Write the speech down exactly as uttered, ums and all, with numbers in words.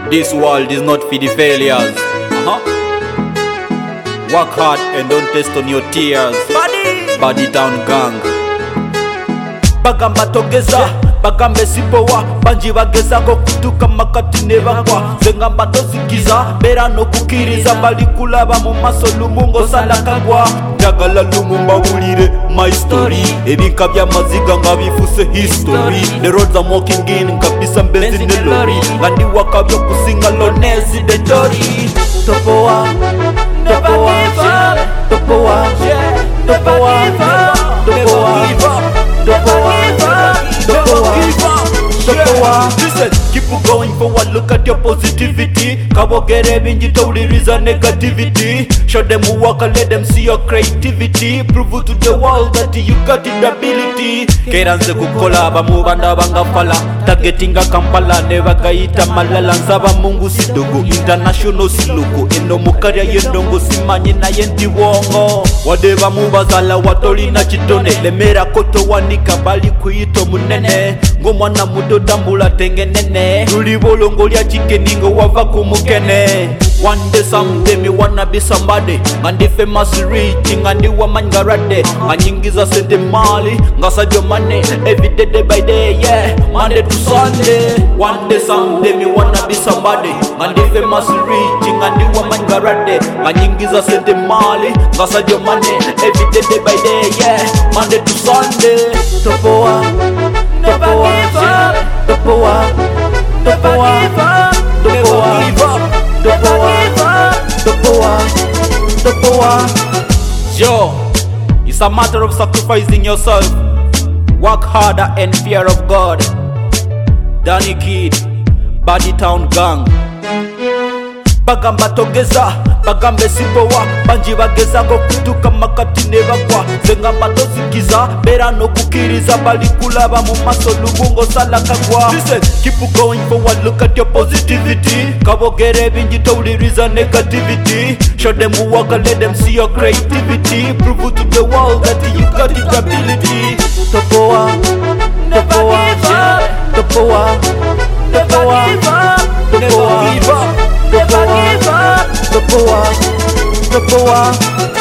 This world is not for the failures. Uh-huh. Work hard and don't test on your tears. Body, Body Town Gang. Bagamba togeza, bagambe sipowa, banji bageza ko kutuka makati nebagwa. Zengamba tosikiza, bera no kukiriza, bali kulaba mu maso lumungo salakagwa. Jagala lumumba wulire my story, ebika bya maziga ngabifuse history. The roads I'm walking in, kabisa mbezi ne lori, ngandi wakabyo kusinga lonezi de tori. Topowa, topowa, topowa, topowa, topowa. Listen, keep going forward, look at your positivity. Kabogere binji tawuliriza negativity. Show them who work and let them see your creativity. Prove to the world that you got the ability. Keranze kukola bamubanda bangafala, targetinga Kampala nebagayita malala. Nsaba Mungu sidogo international siluku, eno mukarya yendongo simanyi na yendi wongo. Wadeba mubazala watoli na chitone, lemera koto wanika bali kuyito munene. Ngomwana muto tambula tengenene, luli bolongo lya chicken ngo wava kumukene. One day someday me wanna be somebody, ngandi famous rich ngandi wamangarade, nganyingiza sente mali ngasajo money every day, day by day, yeah, Monday to Sunday. One day someday me wanna be somebody, ngandi famous rich ngandi wamangarade, nganyingiza sente mali ngasajo money every day, day by day, yeah, Monday to Sunday. Topowa, topowa, topowa, topowa, topowa, topowa, topowa. Yo, it's a matter of sacrificing yourself. Work harder and fear of God. Danny Kid, Body Town Gang. Bagamba togeza, bagambe sipowa, banji bageza ko kutuka makati nebagwa. Zengamba tosikiza, bera no kukiriza, bali kulaba mu maso lumungo salakagwa. Listen, keep going forward, look at your positivity. Kabogere binji tawuliriza negativity. Show them who work and let them see your creativity. Prove to the world that you got the ability. Topowa, topowa, topowa, topowa, topowa. Topowa, topowa, topowa.